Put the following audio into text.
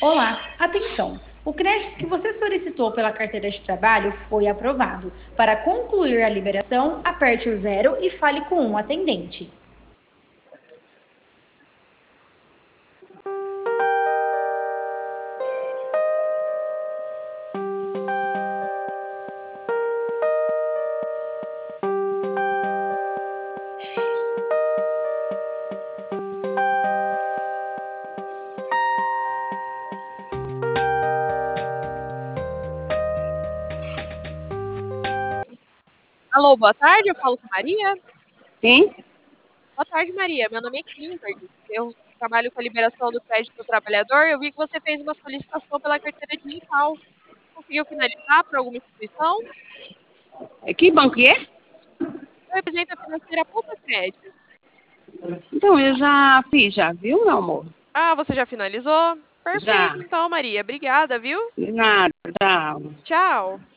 Olá, atenção! O crédito que você solicitou pela carteira de trabalho foi aprovado. Para concluir a liberação, aperte o zero e fale com um atendente. Alô, boa tarde, eu falo com Maria. Sim? Boa tarde, Maria. Meu nome é Kimberly. Eu trabalho com a liberação do crédito do trabalhador. Eu vi que você fez uma solicitação pela carteira digital. Conseguiu finalizar para alguma instituição? Que banco que é? Eu represento a financeira Poupa Crédito. Então, eu já fiz, já, viu, meu amor? Ah, você já finalizou? Já. Perfeito, então, Maria. Obrigada, viu? De nada, tchau. Tchau.